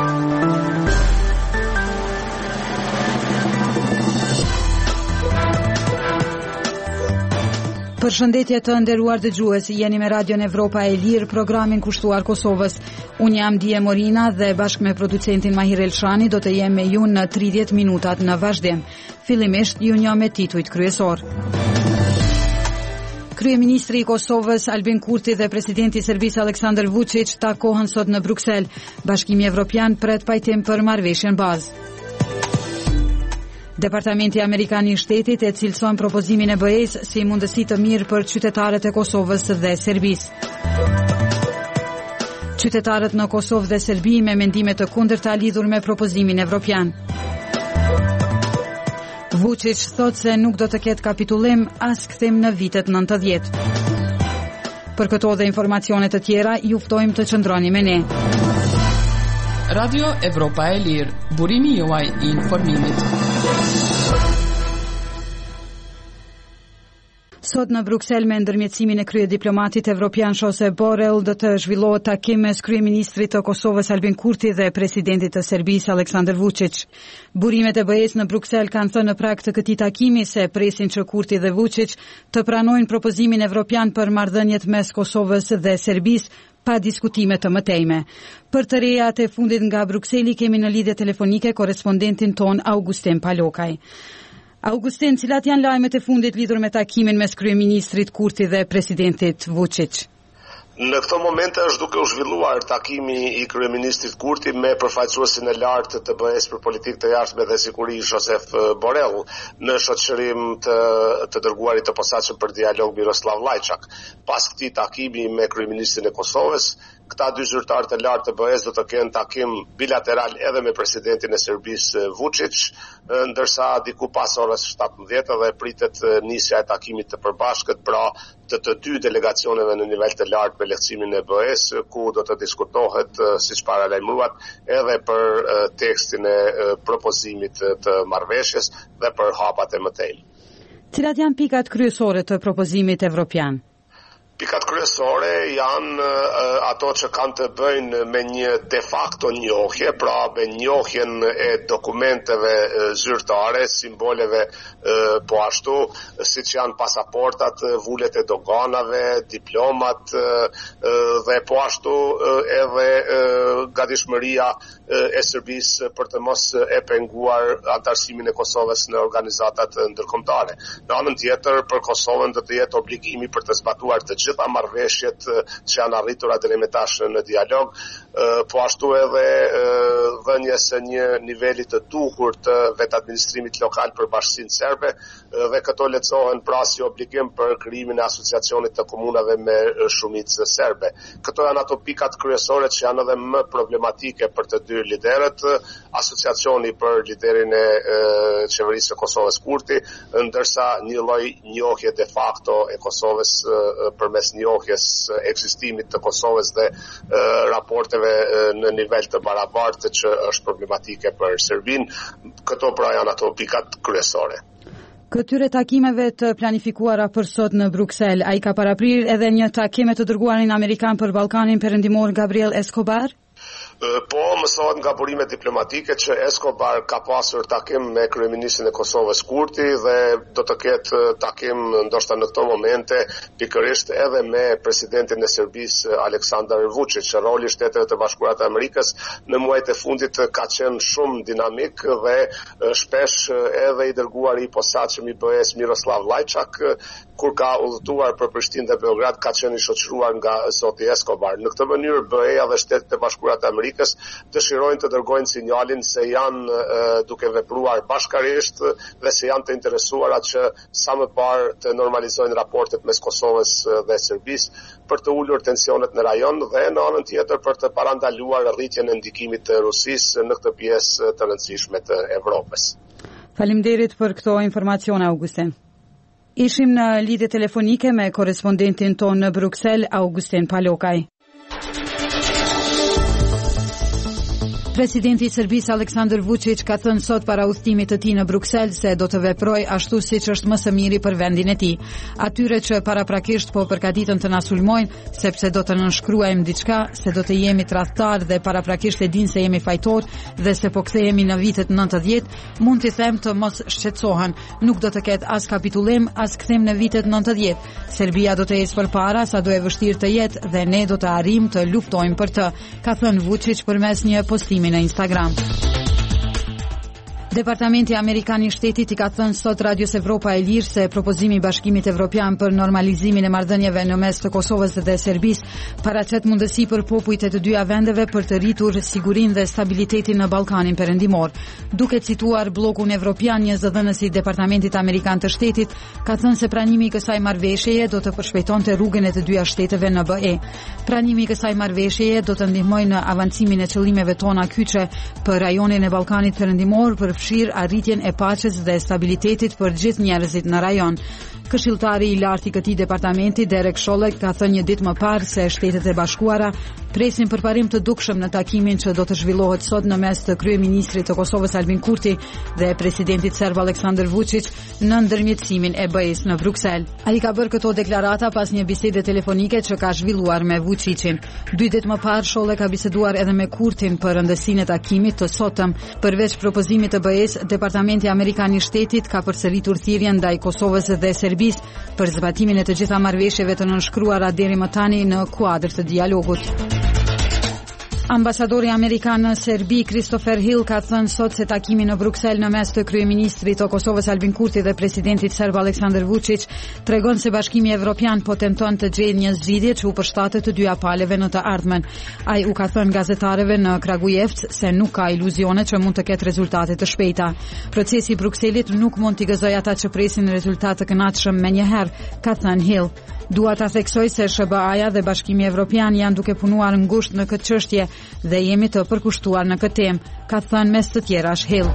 Përshëndetje të nderuar dëgjues, jeni me Radion Evropa e Lirë, programin kushtuar Kosovës. Unë jam Dije Morina dhe bashkë me producentin Mahir Elshani do të jem me ju në 30 minutat në vazhdim. Fillimisht ju njoh me titujt kryesor. Kryeministri i Kosovës Albin Kurti dhe presidenti i Serbisë Aleksandar Vučić takohen sot në Bruksel. Bashkimi Evropian pret pajtim për marrëveshjen bazë. Departamenti Amerikan i Shtetit e cilëson propozimin e BE-s si mundësi të mirë për qytetarët e Kosovës dhe Serbisë. Qytetarët në Kosovë dhe Serbi me mendime të kundërta lidhur me propozimin evropian. Vučić thot se nuk do të ketë kapitullim as kthim në vitet 90. Për këto dhe informacione të tjera, ju ftojmë të qëndroni me ne. Radio Evropa e Lirë, burimi juaj i informimit. Sot në Bruksel me ndërmjetësimin e kryediplomatit evropian Josep Borrell do të zhvillohet takim mes kryeministrit të Kosovës Albin Kurti dhe presidentit të Serbisë Aleksandar Vučić. Burimet e BE-s në Bruksel kanë thënë në prag të këtij takimi se presin që Kurti dhe Vučić të pranojnë propozimin evropian për marrëdhëniet mes Kosovës dhe Serbisë pa diskutime të mëtejme. Për të rejat e fundit nga Brukseli kemi në lidhje telefonike korespondentin ton Augustin Palokaj. Augustin, cilat janë lajmet e fundit lidhur me takimin mes kryeministrit Kurti dhe presidentit Vučić? Në këto momente është duke u zhvilluar takimi i kryeministrit Kurti me përfaqësuesin e lartë të BE-s për politikë të jashtme dhe siguri Josep Borrell në shoqërim të dërguarit të posaçëm për dialog Miroslav Lajçak. Pas këtij takimi me kryeministrin e Kosovës, këta dy zyrtarë të lartë të BE-s do të kenë takim bilateral edhe me presidentin e Serbisë Vučić, ndërsa diku pas orës 17 dhe pritet nisja e takimit të përbashkët pra të dy delegacioneve në nivel të lartë me lehtësimin e BE-s, ku do të diskutohet, siç paralajmëruat, edhe për tekstin e propozimit të marrëveshjes dhe për hapat e mëtejl. Cilat janë pikat kryesore të propozimit evropian? Pikat kryesore janë ato që kanë të bëjnë me një de facto njohje, pra me njohjen e dokumenteve zyrtare, simboleve, po ashtu siç janë pasaportat, vulet e doganave, diplomat dhe po ashtu edhe gatishmëria e Serbisë për të mos e penguar antarësimin e Kosovës në organizatat ndërkombëtare. Në anën tjetër, për Kosovën do të jetë obligimi për të zbatuar të gjitha marrëveshjet që janë arritura deri më tash në dialog, po ashtu edhe dhënjes së një niveli të duhur të vetadministrimit lokal për bashkinë serbe dhe këto lehtësohen pra si obligim për krijimin e asociacionit të komunave me shumicë serbe. Këto janë ato pikat kryesore që janë edhe më problematike për të dy liderët, asociacioni për liderin e qeverisë së Kosovës Kurti, ndërsa një lloj njohje de facto e Kosovës përmes njohjes ekzistimit të Kosovës dhe raporteve në nivel të barabartë që është problematike për Serbinë. Këto pra janë ato pikat kryesore. Këtyre takimeve të planifikuara për sot në Bruksel, ai ka paraprirë edhe një takim të dërguarin amerikan për Ballkanin Perëndimor Gabriel Escobar? Po, mësohet nga burimet diplomatike që Escobar ka pasur takim me kryeministrin e Kosovës Kurti dhe do të ketë takim ndoshta në këto momente pikërisht edhe me presidentin e Serbisë Aleksandar Vučić. Roli i Shteteve të Bashkuara të Amerikës në muajt e fundit ka qenë shumë dinamik dhe shpesh edhe i dërguari i posaçëm i BE-s Miroslav Lajçak, kur ka udhëtuar për Prishtinë dhe Beograd, ka qenë i shoqëruar nga zoti Escobar. Në këtë mënyrë BE-ja dhe Shtetet e Bashkuara të Amerikës dëshirojnë të dërgojnë sinjalin se janë duke vepruar bashkarisht dhe se janë të interesuara që sa më parë të normalizojnë raportet mes Kosovës dhe Serbisë për të ulur tensionet në rajon dhe në anën tjetër për të parandaluar rritjen e ndikimit të Rusisë në këtë pjesë të rëndësishme të Evropës. Faleminderit për këto informacione, Augustin. Ishim në lidhje telefonike me korespondentin ton në Bruksel, Augustin Palokaj. Presidenti I Serbisë Aleksandar Vučić ka thënë sot para udhëtimit të tij në Bruksel se do të veprojë ashtu siç është më së miri për vendin e tij. Atyre që paraprakisht po përgatiten të na sulmojnë sepse do të nënshkruajmë diçka, se do të jemi tradhtar dhe paraprakisht e dinë se jemi fajtor dhe se po kthehemi në vitet 90, mund t'i them të mos shqetësohen. Nuk do të ketë as kapitullim, as kthim në vitet 90. Serbia do të ecë përpara sa do e vështirë të jetë dhe ne do të arrijmë të luftojmë për të, ka thënë Vučić përmes një postimi në Instagram. Departamenti Amerikan I Shtetit I ka thënë sot Radios Evropa e Lirë se propozimi I Bashkimit Evropian për normalizimin e marrëdhënieve në mes të Kosovës dhe Serbisë paraqet mundësi për popujt e të dyja vendeve për të rritur sigurinë dhe stabilitetin në Ballkanin Perëndimor. Duke cituar bllokun evropian, një zëdhënës I Departamentit Amerikan të Shtetit ka thënë se pranimi I kësaj marrëveshjeje do të përshpejtonte rrugën e të dyja shteteve në BE. Pranimi I kësaj marrëveshjeje do të ndihmojë në avancimin e qëllimeve tona kyçe për rajonin e Ballkanit Perëndimor për arritjen e paqes dhe stabilitetit për gjithë njerëzit në rajon. Këshilltari I lartë I këtij departamenti, Derek Chollet, ka thënë një ditë më parë se Shtetet e Bashkuara presin përparim të dukshëm në takimin që do të zhvillohet sot në mes të kryeministrit të Kosovës Albin Kurti dhe presidentit serb Aleksandar Vučić në ndërmjetësimin e BE-s në Bruksel. Ai ka bërë këto deklarata pas një bisede telefonike që ka zhvilluar me Vučićin. 2 ditë më parë Chollet ka biseduar edhe me Kurtin për rëndësinë e takimit të sotëm. Përveç propozimit të BE-s, Departamenti Amerikan I Shtetit ka përsëritur thirrjen ndaj Kosovës dhe Serbisë për zbatimin e të gjitha marrëveshjeve të nënshkruara deri më tani në kuadër të dialogut. Ambasadori Amerikan në Serbi, Christopher Hill, ka thënë sot se takimi në Bruksel në mes të kryeministrit të Kosovës Albin Kurti dhe presidentit serb Aleksandar Vučić tregon se Bashkimi Evropian po tenton të gjejë një zgjidhje që u përshtatet të dyja paleve në të ardhmen. Ai u ka thënë gazetarëve në Kragujevc se nuk ka iluzione që mund të ketë rezultate të shpejta. Procesi I Brukselit nuk mund t'i gëzojë ata që presin rezultate të kënaqshëm menjëherë, ka thënë Hill. Dua ta theksoj se SBA-ja dhe Bashkimi Evropian janë duke punuar ngushtë në këtë çështje dhe jemi të përkushtuar në këtë temë, ka thënë mes të tjerash Hill.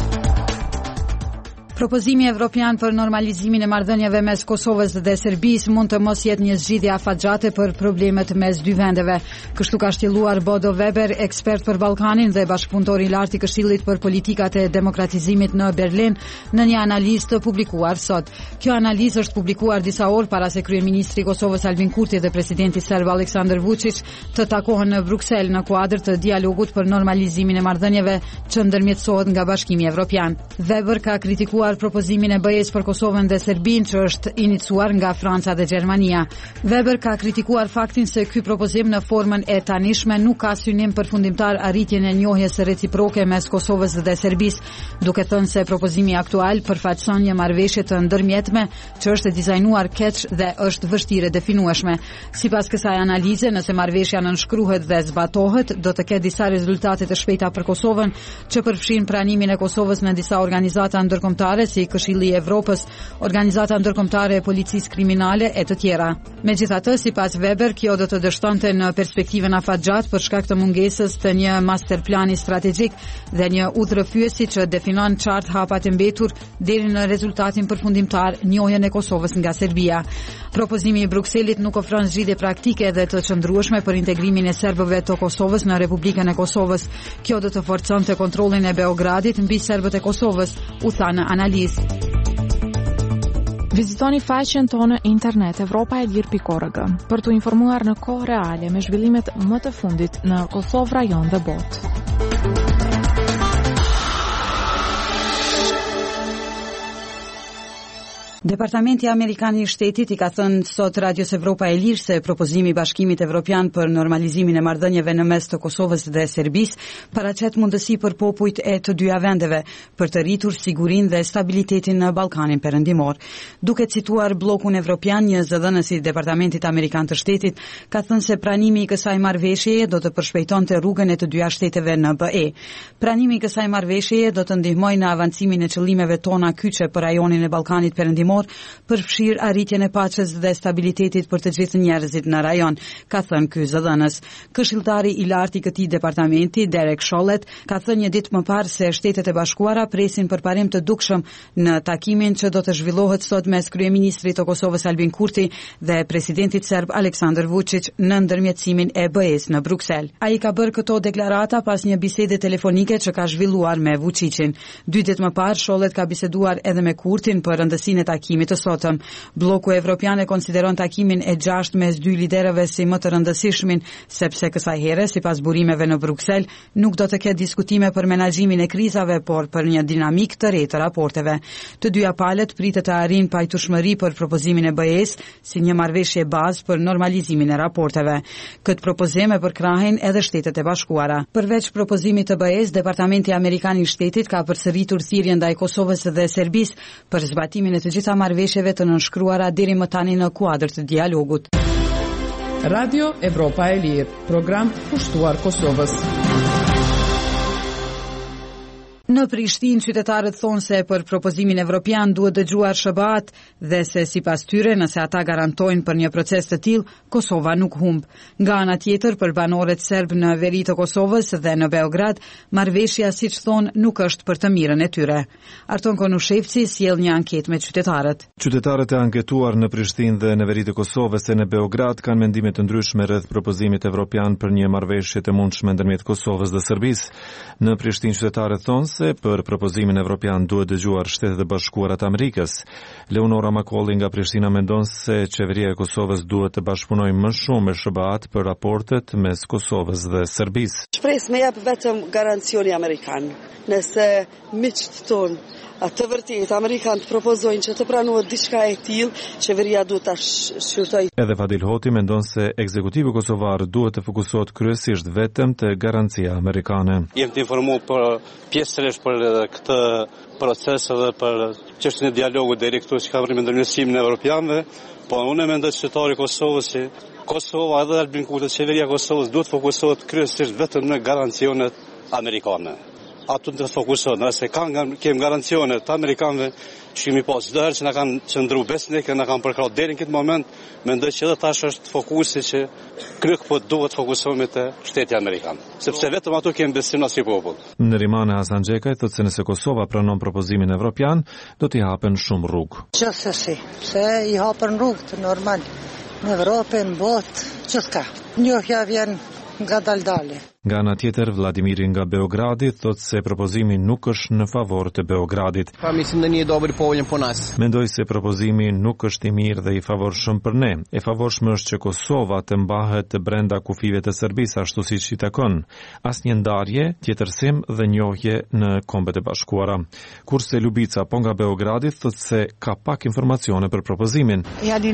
Propozimi evropian për normalizimin e marrëdhënieve mes Kosovës dhe Serbisë mund të mos jetë një zgjidhje afatgjate për problemet mes dy vendeve. Kështu ka shtjelluar Bodo Weber, ekspert për Ballkanin dhe bashkëpunëtor I lartë I Këshillit për politikat e demokratizimit në Berlin, në një analizë të publikuar sot. Kjo analizë është publikuar disa orë para se kryeministri I Kosovës Albin Kurti dhe presidenti serb Aleksandar Vučić të takohen në Bruksel në kuadër të dialogut për normalizimin e marrëdhënieve që ndërmjetësohet nga Bashkimi Evropian. Weber ka kritikuar propozimin e BE-s për Kosovën dhe Serbinë që është iniciuar nga Franca dhe Gjermania. Weber ka kritikuar faktin se ky propozim në formën e tanishme nuk ka synim përfundimtar arritjen e njohjes reciproke mes Kosovës dhe Serbisë, duke thënë se propozimi aktual përfaqëson një marrëveshje të ndërmjetme që është dizajnuar keq dhe është vështirë definueshme. Sipas kësaj analize, nëse marrëveshja nënshkruhet dhe zbatohet, do të ketë disa rezultate të shpejta për Kosovën, që përfshin pranimin e Kosovës në disa organizata ndërkombëtare si Këshilli I Evropës, Organizata Ndërkombëtare e Policisë Kriminale e të tjera. Megjithatë, sipas Weber, kjo do të dështonte në perspektivën afatgjatë për shkak të mungesës të një masterplani strategjik dhe një udhërrëfyesi që definon qartë hapat e mbetur deri në rezultatin përfundimtar, njohjen e Kosovës nga Serbia. Propozimi I Brukselit nuk ofron zgjidhje praktike dhe të qëndrueshme për integrimin e serbëve të Kosovës në Republikën e Kosovës. Kjo do të forconte kontrollin e Beogradit mbi serbët e Kosovës, u tha në analizë. Vizitoni faqen tonë internet evropaelir.org për të informuar në kohë reale me zhvillimet më të fundit në Kosovë, rajon dhe botë. Departamenti Amerikan I Shtetit I ka thënë sot Radios Evropa e Lirë se propozimi I Bashkimit Evropian për normalizimin e marrëdhënieve në mes të Kosovës dhe Serbisë paraqet mundësi për popujt e të dyja vendeve për të rritur sigurinë dhe stabilitetin në Ballkanin Perëndimor. Duke cituar bllokun evropian, një zëdhënës I Departamentit Amerikan të Shtetit ka thënë se pranimi I kësaj marrëveshjeje do të përshpejtonte rrugën e të dyja shteteve në BE. Pranimi I kësaj marrëveshjeje do të ndihmojë në avancimin e qëllimeve tona kyçe për rajonin e Ballkanit Perëndimor botëror përfshir arritjen e paqes dhe stabilitetit për të gjithë njerëzit në rajon, ka thënë ky zëdhënës. Këshilltari i lartë i këtij departamenti, Derek Chollet, ka thënë një ditë më parë se Shtetet e Bashkuara presin përparim të dukshëm në takimin që do të zhvillohet sot mes kryeministrit të Kosovës Albin Kurti dhe presidentit serb Aleksandar Vučić në ndërmjetësimin e BE-s në Bruksel. Ai ka bërë këto deklarata pas një bisede telefonike që ka zhvilluar me Vučićin. 2 ditë më parë, Chollet ka biseduar edhe me Kurtin për rëndësinë e takimit të sotëm. Bloku evropian e konsideron takimin e 6 mes 2 liderëve si më të rëndësishmin, sepse kësaj here, sipas burimeve në Bruksel, nuk do të ketë diskutime për menaxhimin e krizave, por për një dinamik të re të raporteve. Të dyja palët pritet të arrijnë pajtueshmëri për propozimin e BE-s si një marrëveshje bazë për normalizimin e raporteve. Këtë propozim e përkrahin edhe Shtetet e Bashkuara. Përveç propozimit të BE-s, Departamenti Amerikan i Shtetit ka përsëritur thirrjen ndaj Kosovës dhe Serbisë për zbatimin e të gjitha marrëveshjeve të nënshkruara deri më tani në kuadër të dialogut. Radio Evropa e Lirë, program pushtuar Kosovës. Në Prishtinë, qytetarët thonë se për propozimin evropian duhet dëgjuar SBA-t dhe se sipas tyre, nëse ata garantojnë për një proces të tillë, Kosova nuk humb. Nga ana tjetër, për banorët serb në veri të Kosovës dhe në Beograd, marrëveshja, siç thonë, nuk është për të mirën e tyre. Arton Konushevci sjell një anketë me qytetarët. Qytetarët e anketuar në Prishtinë dhe në veri të Kosovës e në Beograd kanë mendime të ndryshme rreth propozimit evropian për një marrëveshje të mundshme ndërmjet Kosovës dhe Serbisë. Në Prishtinë, qytetarët thonë se për propozimin evropian duhet dëgjuar Shtetet e Bashkuara të Amerikës. Leonora Makolli nga Prishtina mendon se qeveria e Kosovës duhet të bashkëpunojë më shumë me SBA-t për raportet mes Kosovës dhe Serbisë. Shpresë me jap vetëm garancioni amerikan. Nëse miqtë tonë të vërtet amerikanët propozojnë që të pranohet diçka e tillë, qeveria duhet ta shqyrtojë. Edhe Fadil Hoti mendon se ekzekutivi kosovar duhet të fokusohet kryesisht vetëm te garancia amerikane. Jem të informuar për pjesërisht për këtë proces dhe për çështjen e dialogut deri këtu që ka vënë ndërmjetësimin e evropianëve, po unë mendoj se qytetari i Kosovës si Kosova edhe Albin Kurti, qeveria e Kosovës duhet fokusohet kryesisht vetëm në garancionet amerikane. Ato të fokusohet, nëse kem garancionet të amerikanëve që kemi pas çdo herë që na kanë qëndruar besnik, na kanë përkrahur deri në këtë moment, mendoj që edhe tash është fokusi që kryq po duhet fokusohemi te shteti amerikan, sepse vetëm ato kemi besim në si popull. Neriman Hasan Xhekaj thotë se nëse Kosova pranon propozimin evropian, do t'i hapen shumë rrugë. Gjithsesi, se i hapen rrugë normal në Evropë, në botë, gjithka. Njohja vjen nga daldale. Nga ana tjetër, Vladimiri nga Beogradi thotë se propozimi nuk është në favor të Beogradit. Mendoj se propozimi nuk është i mirë dhe i favorshëm për ne. E favorshme është që Kosova të mbahet brenda kufive të Serbisë ashtu siç i takon. Asnjë ndarje, tjetërsim dhe njohje në Kombet e Bashkuara. Kurse Lubica po nga Beogradi thotë se ka pak informacione për propozimin.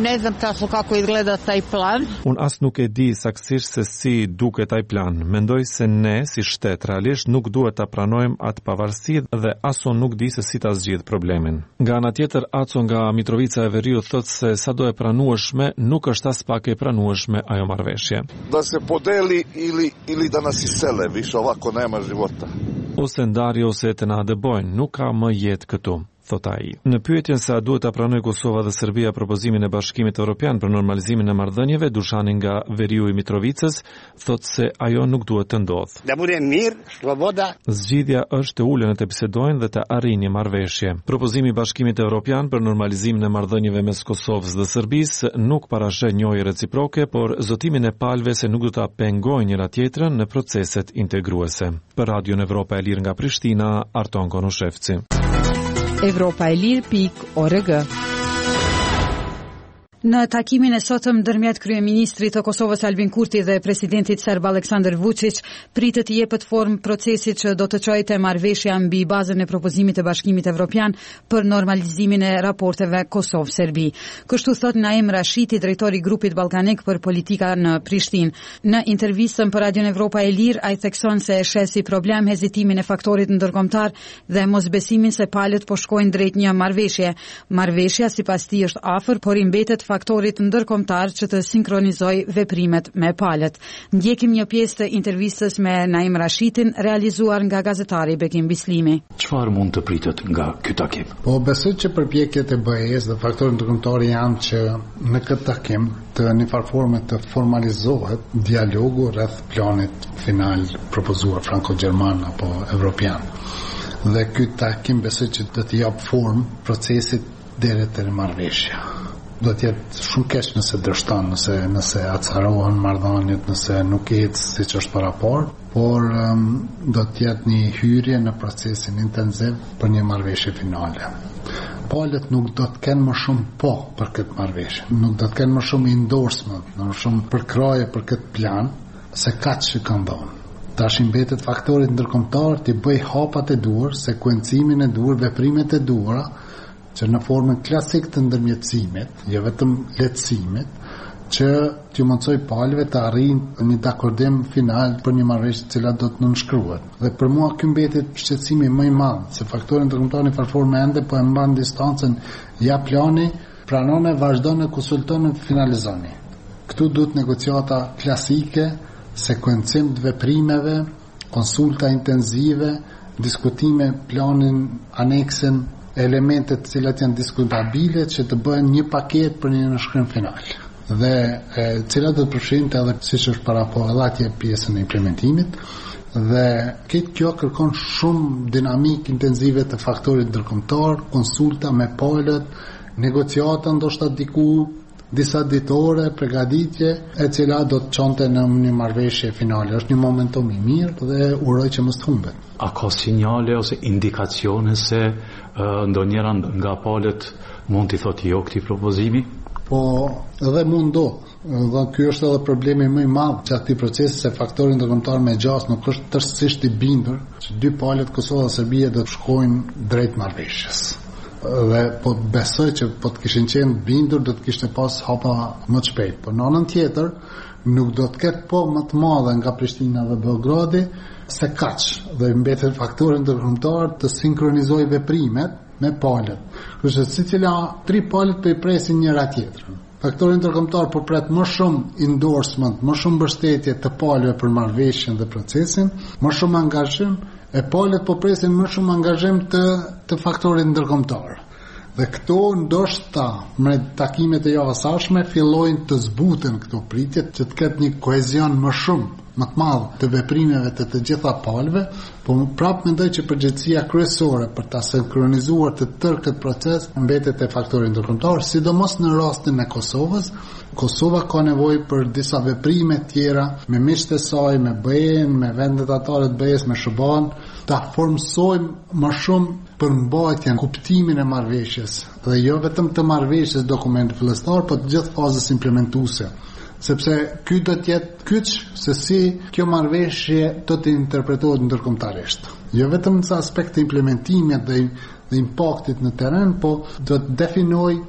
Unë as nuk e di saktësisht se si duket ai plan. Mendoj se ne, si shtet, realisht nuk duhet ta pranojmë atë pavarësi dhe aso nuk di se si ta zgjidh problemin. Nga ana tjetër, Aco nga Mitrovica e Veriut thotë se sado e pranueshme nuk është as pak e pranueshme ajo marrëveshje. Da se podeli ili da nas isele, više ovako nema života. Ose ndarje ose të na dëbojnë, nuk ka më jetë këtu, thot ai. Në pyetjen se a duhet ta pranojë Kosova dhe Serbia propozimin e Bashkimit Evropian për normalizimin e marrëdhënieve, Dushani nga Veriu i Mitrovicës thot se ajo nuk duhet të ndodhë. Zgjidhja është të ulen të bisedojnë dhe të arrijnë një marrëveshje. Propozimi i Bashkimit Evropian për normalizimin e marrëdhënieve mes Kosovës dhe Serbisë nuk parasheh njohje reciproke, por zotimin e palëve se nuk do ta pengojnë njëra tjetrën në proceset integruese. Për Radion Evropa e Lirë nga Prishtina, Arton Konushevci. Evropaelir.org. Në takimin e sotëm ndërmjet kryeministrit të Kosovës Albin Kurti dhe presidentit serb Aleksandar Vučić pritet të jepet formë procesit që do të çojë te marrëveshja mbi bazën e propozimit të Bashkimit Evropian për normalizimin e raporteve Kosovë-Serbi. Kështu thot Naim Rashiti, drejtori i grupit ballkanik për politika në Prishtinë. Në intervistën për Radion Evropa e Lirë, ai thekson se e sheh si problem hezitimin e faktorit ndërkombëtar dhe mosbesimin se palët po shkojnë drejt një marrëveshje. Marrëveshja sipas tij është afër, por i mbetet faktorit ndërkombëtar që të sinkronizojë veprimet me palët. Ndjekim një pjesë të intervistës me Naim Rashidin realizuar nga gazetari Bekim Bislimi. Çfarë mund të pritet nga ky takim? Po besoj që përpjekjet e BE-s dhe faktorit ndërkombëtar janë që në këtë takim të një farforme të formalizohet dialogu rreth planit final propozuar franko-gjerman apo evropian. Dhe ky takim besoj që do të jap formë procesit deri te marrëveshja. Do të jetë shumë keq nëse dështon, nëse acarohen marrëdhëniet, nëse nuk ecë siç është paraport, por do të jetë një hyrje në procesin intensiv për një marrëveshje finale. Palët nuk do të kenë më shumë po për këtë marrëveshje, nuk do të kenë më shumë endorsement, më shumë përkraje për këtë plan, se kaq që kanë dhënë. Tash i mbetet faktorit ndërkombëtar të bëj hapat e duhur, sekuencimin e duhur, veprimet e duhura, që në formën klasik të ndërmjetësimit, jo vetëm lehtësimit, që t'ju mundsoj palëve të arrijnë një dakordim final për një marrëveshje e cila do të nënshkruhet. Dhe për mua ky mbetet shqetësimi më i madh, se faktori ndërkombëtar në farformë ende po e mban distancën, ja plani, pranon e vazhdon e konsulton e finalizoni. Këtu duhet negociata klasike, sekuencim të veprimeve, konsulta intenzive, diskutime, planin, aneksin, elementet të cilat janë diskutabile që të bëhen një paket për një nënshkrim final. Dhe cilat do të përfshijnë edhe siç është paraport edhe atje pjesën e implementimit. Dhe këtë kjo kërkon shumë dinamik intenzive të faktorit ndërkombëtar, konsulta me palët, negociata ndoshta diku disa ditore, përgatitje, e cila do të çonte në një marrëveshje finale. Është një momentum i mirë dhe uroj që mos të humbet. A ka sinjale ose indikacione se ndonjëra nga palët mund t'i thotë jo këtij propozimi? Po, edhe mund do. Dhe ky është edhe problemi më i madh që këtij procesi, se faktori ndërkombëtar me gjas nuk është tërësisht i bindur që dy palët Kosova dhe Serbia do të shkojnë drejt marrëveshjes. Dhe po besoj që po të kishin qenë bindur do të kishte pas hapa më të shpejt. Por në anën tjetër nuk do të ketë po më të madhe nga Prishtina dhe Beogradi se kaq, dhe mbetet faktori ndërkombëtar të sinkronizojë veprimet me palët. Kështu që secila tri palët po i presin njëra tjetrën. Faktori ndërkombëtar po pret më shumë endorsement, më shumë mbështetje të palëve për marrëveshjen dhe procesin, më shumë angazhim, e palët po presin më shumë angazhim të faktorit ndërkombëtar. Dhe këto ndoshta me takimet e javës sashme fillojnë të zbuten këto pritjet që të ketë një kohezion më shumë, më të madh të veprimeve të gjitha palëve, po prapë mendoj që përgjegjësia kryesore për ta sinkronizuar të tërë këtë proces mbetet te faktori ndërkombëtar, sidomos në rastin e Kosovës. Kosova ka nevojë për disa veprime tjera me miqtë e saj, me BE-n, me vendet atare të BE-s, me SHBA-n, ta formsojmë më shumë për mbajtjen, kuptimin e marrëveshjes, dhe jo vetëm të marrëveshjes dokumenti fillestar, por të gjithë fazës implementuese. Sepse ky do të jetë kyç se si kjo marrëveshje do të interpretohet ndërkombëtarisht. Jo vetëm në aspekt të implementimit dhe impaktit në terren, po do të definojë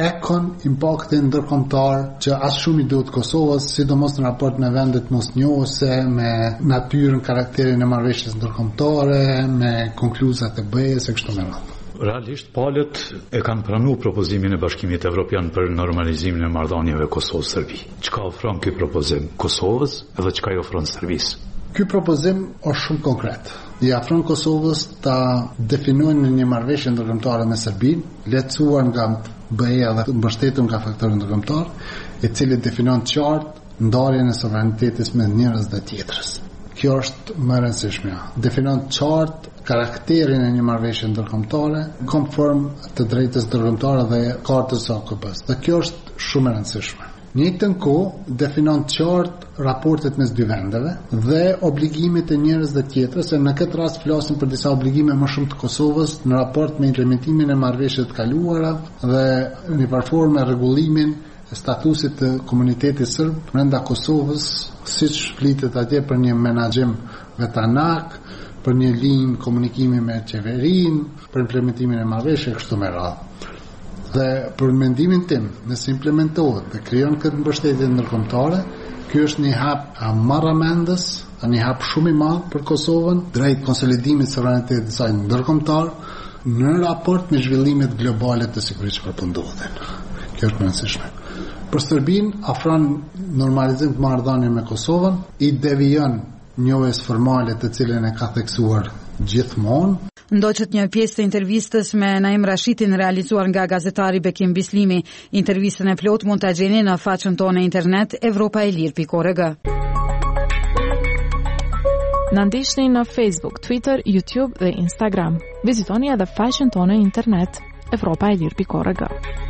impaktin ndërkombëtar që as shumë i duhet Kosovës, sidomos në raport me vendet mosnjohëse, me natyrën, karakterin e marrëveshjes ndërkombëtare, me konkluzat e BE-s e kështu me radhë. Realisht, palët e kanë pranuar propozimin e Bashkimit Evropian për normalizimin e marrëdhënieve Kosovë-Serbi. Çka ofron ky propozim Kosovës dhe çka i ofron Serbisë? Ky propozim është shumë konkret. I afron Kosovës ta definojnë në një marrëveshje ndërkombëtare me Serbinë, lehtësuar nga BE-ja dhe mbështetur nga faktori ndërkombëtar, i cili definon qartë ndarjen e sovranitetit mes njërës dhe tjetrës. Kjo është më e rëndësishme. Definon qartë karakterin e një marrëveshje ndërkombëtare konform të drejtës ndërkombëtare dhe kartës së AKP-s. Dhe kjo është shumë e rëndësishme. Në njëjtën kohë definon qartë raportet mes dy vendeve dhe obligimet e njërës dhe tjetrës, se në këtë rast flasim për disa obligime më shumë të Kosovës në raport me implementimin e marrëveshjeve të kaluara dhe në përformë rregullimin e statusit të komunitetit serb brenda Kosovës, siç flitet atje për një menaxhim vetanak, për një linjë komunikimi me qeverinë, për implementimin e marrëveshjeve kështu me radhë. Dhe për mendimin tim, nëse implementohet dhe krijon këtë mbështetje ndërkombëtare, ky është një hap marramendës, një hap shumë i madh për Kosovën drejt konsolidimit të sovranitetit të saj ndërkombëtar në raport me zhvillimet globale të sigurisë që përpundodhen. Kjo është më e rëndësishme. Për Serbinë afron normalizim të marrëdhënieve me Kosovën, i devijon njohjes formale të cilën e ka theksuar gjithmonë. Ndoqët një pjesë të intervistës me Naim Rashitin realizuar nga gazetari Bekim Bislimi. Intervistën e plot mund ta gjeni në faqen tonë internet evropaelir.org. Na ndiqni në Facebook, Twitter, YouTube dhe Instagram. Vizitoni edhe faqen tonë internet evropaelir.org.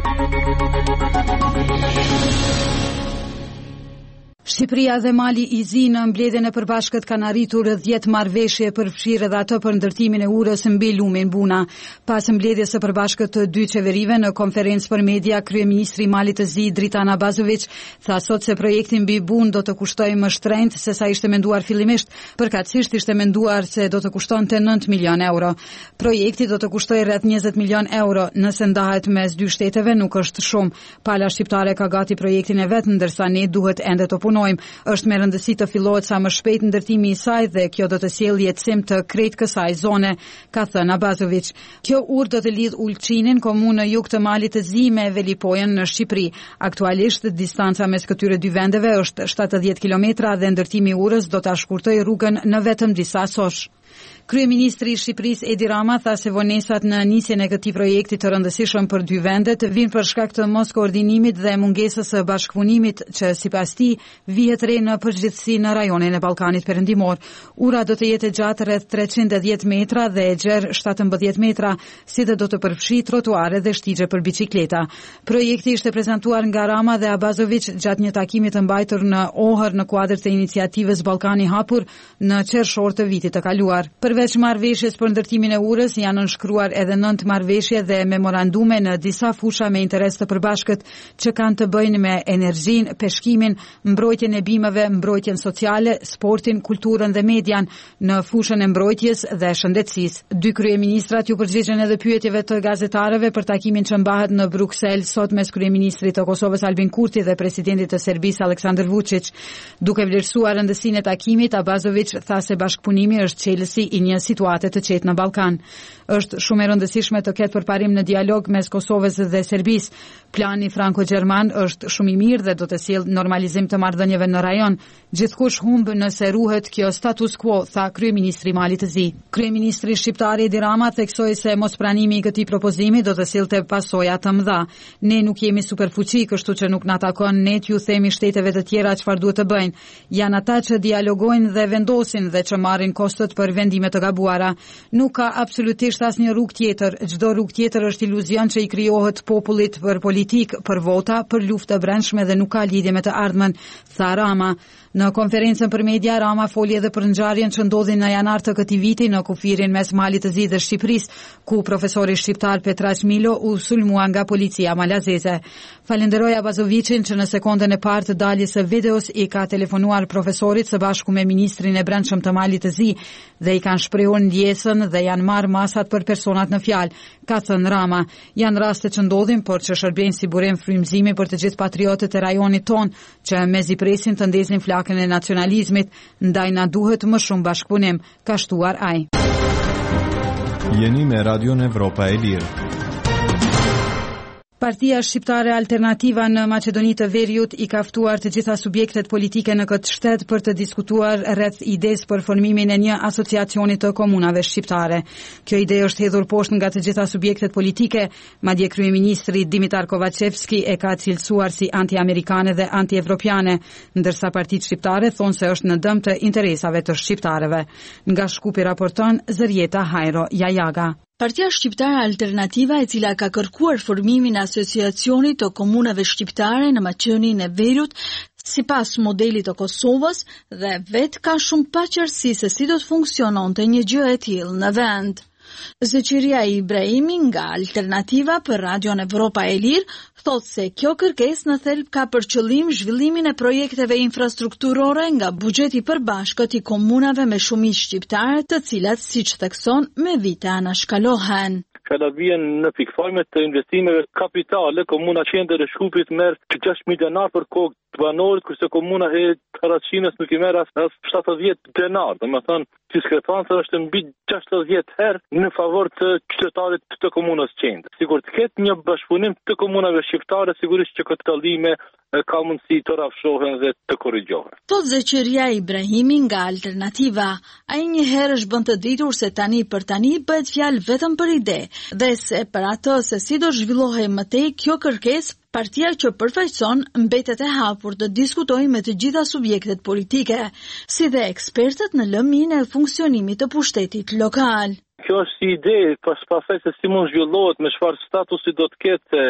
Shqipëria dhe Mali i Zi në mbledhjen e përbashkët kanë arritur 10 marrëveshje përfshirë edhe ato për ndërtimin e urës mbi lumin Buna. Pas mbledhjes së përbashkët të dy qeverive në konferencë për media, kryeministri i Malit të Zi Dritan Abazović tha sot se projekti mbi Bunë do të kushtojë më shtrenjtë se sa ishte menduar fillimisht, përkatësisht ishte menduar se do të kushtonte 9 milion euro. Projekti do të kushtojë rreth 20 milion euro, nëse ndahet mes dy shteteve nuk është shumë. Pala shqiptare ka gati projektin e vet, ndërsa ne duhet ende të punojmë. Është me rëndësi të fillohet sa më shpejt ndërtimi i saj dhe kjo do të sjellë jetësim të krejtë kësaj zone, ka thënë Abazović. Kjo urë do të lidh Ulçinin, komunë në jug të Malit të Zi me Velipojën në Shqipëri. Aktualisht distanca mes këtyre dy vendeve është 70 kilometra dhe ndërtimi i urës do ta shkurtojë rrugën në vetëm disa sosh. Kryeministri i Shqipërisë Edi Rama tha se vonesat në nisjen e këtij projekti të rëndësishëm për dy vendet vijnë për shkak të mos koordinimit dhe mungesës së bashkëpunimit që sipas tij vihet re në përgjithësi në rajonin e Ballkanit Perëndimor. Ura do të jetë gjatë rreth 310 metra dhe e gjerë 17 metra, si dhe do të përfshijë trotuare dhe shtigje për biçikleta. Projekti ishte prezantuar nga Rama dhe Abazović gjatë një takimi të mbajtur në Ohër në kuadër të iniciativës Ballkani i Hapur në qershor të vitit të kaluar. Përveç marrëveshjes për ndërtimin e urës, janë nënshkruar edhe 9 marrëveshje dhe memorandume në disa fusha me interes të përbashkët që kanë të bëjnë me energjinë, peshkimin, mbrojtjen e bimëve, mbrojtjen sociale, sportin, kulturën dhe median në fushën e mbrojtjes dhe shëndetësisë. Dy kryeministrat ju përgjigjen edhe pyetjeve të gazetarëve për takimin që mbahet në Bruksel sot mes kryeministrit të Kosovës Albin Kurti dhe presidentit të Serbisë Aleksandar Vučić. Duke vlerësuar rëndësinë e takimit, Abazović tha se bashkëpunimi është çelësi i një situate të qetë në Ballkan. Është shumë e rëndësishme të ketë përparim në dialog mes Kosovës dhe Serbisë. Plani franko-gjerman është shumë i mirë dhe do të sjellë normalizim të marrëdhënieve në rajon. Gjithkush humb nëse ruhet kjo status quo, tha kryeministri i Malit të Zi. Kryeministri shqiptar Edi Rama theksoi se mospranimi i këtij propozimi do të sillte pasoja të mëdha. Ne nuk jemi superfuqi, kështu që nuk na takon ne t'ju themi shteteve të tjera çfarë duhet të bëjnë. Janë ata që dialogojnë dhe vendosin dhe që marrin kostot për vendime të gabuara. Nuk ka absolutisht asnjë rrugë tjetër. Çdo rrugë tjetër është iluzion që i krijohet popullit për politikë, për vota, për luftë të brendshme dhe nuk ka lidhje me të ardhmen, tha Rama. Në konferencën për media, Rama foli edhe për ngjarjen që ndodhi në janar të këtij viti në kufirin mes Malit të Zi dhe Shqipërisë, ku profesori shqiptar Petraç Milo u sulmua nga policia malazeze. Falenderoi Abazovićin që në sekondën e parë të daljes së videos i ka telefonuar profesorit së bashku me ministrin e brendshëm të Malit të Zi dhe i kanë shprehur ndjesën dhe janë marrë masat për personat në fjalë, ka thënë Rama. Janë raste që ndodhin, por që shërbejnë si burim frymëzimi për të gjithë patriotët e rajonit ton, që mezi presin të ndezin flakën e nacionalizmit, ndaj na duhet më shumë bashkëpunim, ka shtuar ai. Jeni me Radion Evropa e Lirë. Partia Shqiptare Alternativa në Maqedoni të Veriut i ka ftuar të gjitha subjektet politike në këtë shtet për të diskutuar rreth idesë për formimin e një asociacioni të komunave shqiptare. Kjo ide është hedhur poshtë nga të gjitha subjektet politike, madje kryeministri Dimitar Kovacevski e ka cilësuar si anti-amerikane dhe anti-evropiane, ndërsa partitë shqiptare thonë se është në dëm të interesave të shqiptarëve. Nga Shkupi raporton Zërjeta Hajro Jajaga. Partia Shqiptare Alternativa, e cila ka kërkuar formimin e asociacionit të komunave shqiptare në Maqedoninë e Veriut, sipas modelit të Kosovës, dhe vetë ka shumë paqartësi se si do të funksiononte një gjë e tillë në vend. Zeqiria Ibrahimi nga Alternativa për Radion Evropa e Lirë thotë se kjo kërkesë në thelb ka për qëllim zhvillimin e projekteve infrastrukturore nga buxheti i përbashkët i komunave me shumicë shqiptare, të cilat, siç thekson, me vite anashkalohen. Fjala vjen në pikëfarme të investimeve kapitale. Komuna Qendër e Shkupit merr 6.000 denar për kokë të banorit, kurse komuna e Karaçinës nuk i merr as 70 denar. Domethënë, diskrepanca është mbi 60 herë në favor të qytetarit të komunës Qendër. Sigur të ketë një bashkëpunim të komunave shqiptare, sigurisht që këtë dallime ka mundësi të rafshohen dhe të korrigjohen. Thot Zeqeria Ibrahimi nga Alternativa, ai njëherë është bën të ditur se tani për tani bëhet fjalë vetëm për ide dhe se për atë se si do zhvillohej më tej kjo kërkesë, partia që përfaqëson mbetet e hapur të diskutojë me të gjitha subjektet politike, si dhe ekspertët në lëmin e funksionimit të pushtetit lokal. Kjo është si ide, pastaj se si mund zhvillohet, me çfarë statusi do të ketë,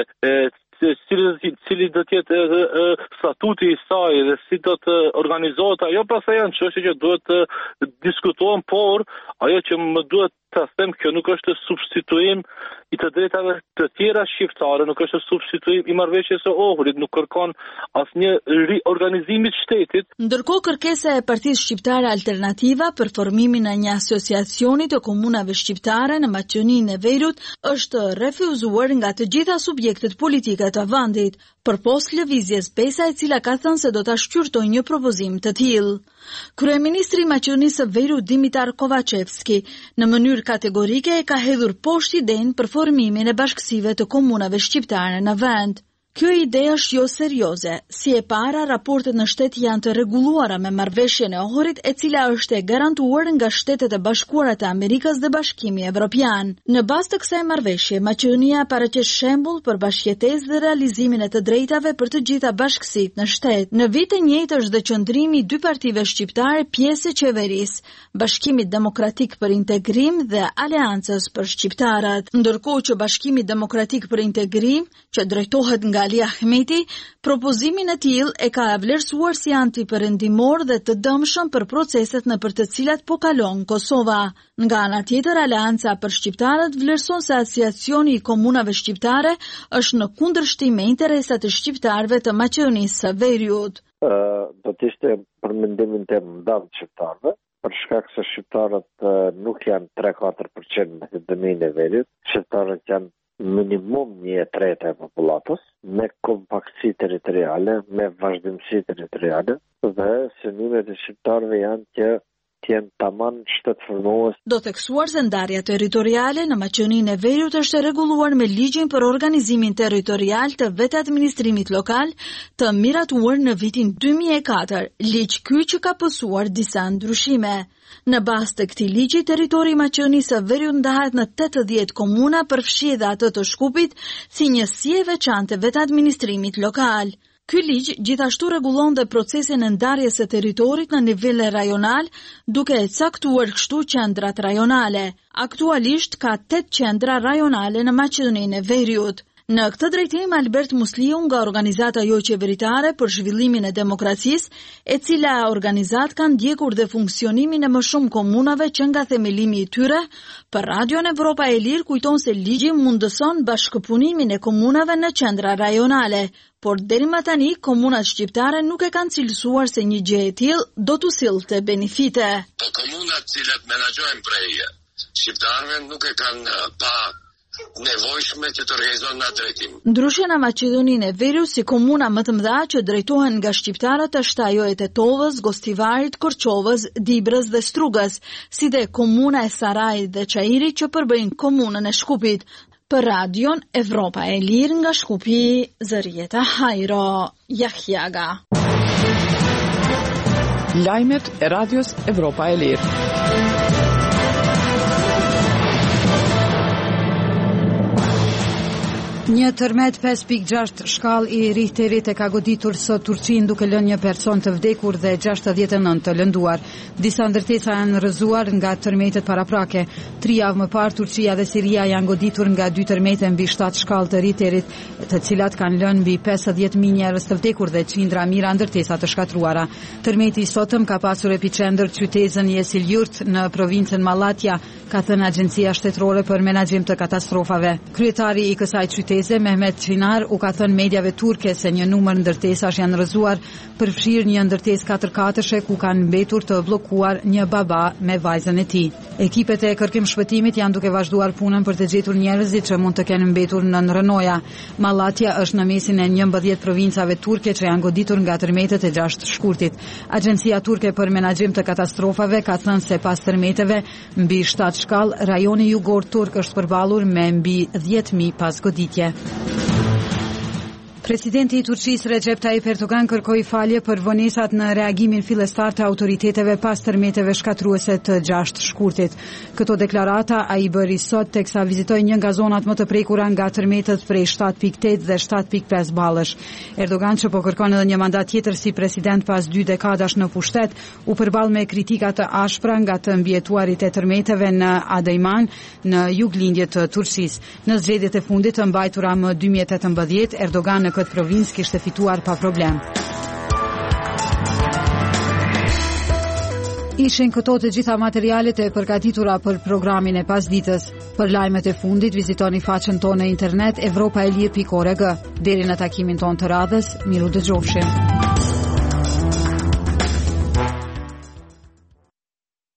cili do të jetë statuti i saj dhe si do të organizohet ajo, pastaj janë çështje që duhet të diskutohen, por ajo që më duhet ta them, kjo nuk është substituim i të drejtave të tjera shqiptare, nuk është substituim i marrëveshjes së Ohrit, nuk kërkon asnjë riorganizim të shtetit. Ndërkohë kërkesa e Partisë Shqiptare Alternativa për formimin e një asociacioni të komunave shqiptare në Maqedoninë e Veriut është refuzuar nga të gjitha subjektet politike të vendit, përpos lëvizjes Besa, e cila ka thënë se do ta shqyrtojë një propozim të tillë. Kryeministri i Maqedonisë së Veriut Dimitar Kovacevski në mënyrë kategorike e ka hedhur poshtë idenë për formimin e bashkësive të komunave shqiptare në vend. Kjo ide është jo serioze, si e para raportet në shtet janë të rregulluara me marrëveshjen e Ohrit, e cila është e garantuar nga Shtetet e Bashkuara të Amerikës dhe Bashkimi Evropian. Në bazë të kësaj marrëveshje, Maqedonia paraqes shembull për bashkëjetesë dhe realizimin e të drejtave për të gjitha bashkësitë në shtet. Në vit të njëjtë është dhe qëndrimi i dy partive shqiptare pjesë e qeverisë, Bashkimit Demokratik për Integrim dhe Aleancës për Shqiptarët. Ndërkohë që Bashkimi Demokratik për Integrim, që drejtohet nga Ali Ahmeti, propozimin e tillë e ka vlerësuar si antiperëndimor dhe të dëmshëm për proceset nëpër të cilat po kalon Kosova. Nga ana tjetër, Aleanca për Shqiptarët vlerëson se asociacioni i komunave shqiptare është në kundërshtim me interesat e shqiptarëve të Maqedonisë së Veriut. Do të ishte për mendimin tim ndam shqiptarëve, për shkak se shqiptarët nuk janë 3-4% në Maqedoninë e Veriut, shqiptarët janë minimum 1/3 e popullatës, me kompaktësi territoriale, me vazhdimsi territoriale, dhe synimet e shqiptarëve janë që t'jenë tamam shtetformues. Do theksuar se ndarja territoriale në Maqedoninë e Veriut është rregulluar me ligjin për organizimin territorial të vetë administrimit lokal, të miratuar në vitin 2004, ligj ky që ka pësuar disa ndryshime. Në bazë të këtij ligji, territori i Maqedonisë së Veriut ndahet në 80 komuna, përfshi edhe atë të Shkupit, si njësi e veçantë e vetë administrimit lokal. Ky ligj gjithashtu rregullon dhe procesin e ndarjes së territorit në nivel rajonal, duke e caktuar kështu qendrat rajonale. Aktualisht ka 8 qendra rajonale në Maqedoninë e Veriut. Në këtë drejtim, Albert Musliu nga organizata jo qeveritare për zhvillimin e demokracisë, e cila organizat kanë ndjekur dhe funksionimin e më shumë komunave që nga themelimi i tyre, për Radion Evropa e Lirë kujton se ligji mundëson bashkëpunimin e komunave në qendra rajonale, por deri më tani komunat shqiptare nuk e kanë cilësuar se një gjë e tillë do t'u sillte benefite. Po komunat cilat menaxhojnë prej shqiptarëve nuk e kanë pa nevojshme që të organizohen në drejtim. Ndryshe në Maqedoninë e Veriut, si komuna më të mëdha që drejtohen nga shqiptarët është ajo e Tetovës, Gostivarit, Korçovës, Dibrës dhe Strugës, si dhe komuna e Sarajit dhe Çairit që përbëjnë komunën e Shkupit. Për Radion Evropa e Lirë nga Shkupi, Zërieta Hajro, Jahjaga. Lajmet e Radios Evropa e Lirë. Një tërmet 5.6 shkall i Richterit e ka goditur sot Turqinë duke lënë një person të vdekur dhe 69 të lënduar. Disa ndërtesa janë rrëzuar nga tërmetet paraprake. 3 javë më parë Turqia dhe Siria janë goditur nga 2 tërmete mbi 7 shkallë të Richterit, të cilat kanë lënë mbi 50.000 njerëz të vdekur dhe qindra mijëra ndërtesa të shkatruara. Tërmeti i sotëm ka pasur epicentër qytetin Yesilyurt në provincën Malatya, ka thënë Agjencia Shtetërore për Menaxhim të Katastrofave. Kryetari i kësaj qyteti Mehmet Qinar u ka thënë mediave turke se një numër ndërtesash janë rrëzuar, përfshirë një ndërtesë 4-katëshe ku kanë mbetur të bllokuar një baba me vajzën e tij. Ekipet e kërkim shpëtimit janë duke vazhduar punën për të gjetur njerëzit që mund të kenë mbetur në rënoja. Malatya është në mesin e 11 provincave turke që janë goditur nga tërmetet e 6 shkurtit. Agjencia turke për menaxhim të katastrofave ka thënë se pas tërmeteve mbi 7 shkallë, rajoni jugor turk është përballur me mbi 10.000 pas goditje. Presidenti I Turqisë Recep Tayyip Erdogan kërkoi falje për vonesat në reagimin fillestar të autoriteteve pas tërmeteve shkatruese të 6 shkurtit. Këto deklarata ai bëri sot teksa vizitoi një nga zonat më të prekura nga tërmetët prej 7.8 dhe 7.5 ballësh. Erdogan, që po kërkon edhe një mandat tjetër si president pas 2 dekadash në pushtet, u përball me kritika të ashpra nga të mbjetuarit e tërmeteve në Adeyman, në juglindje të Turqisë. Në zgjedhjet e fundit të mbajtura më 2018, Erdogan në këtë provincë kishte fituar pa problem. Ishin këto të gjitha materialet e përgatitura për programin e pasditës. Për lajmet e fundit, vizitoni faqen tonë në internet evropaelir.org. Deri në takimin tonë të radhës, miru dëgjofshim.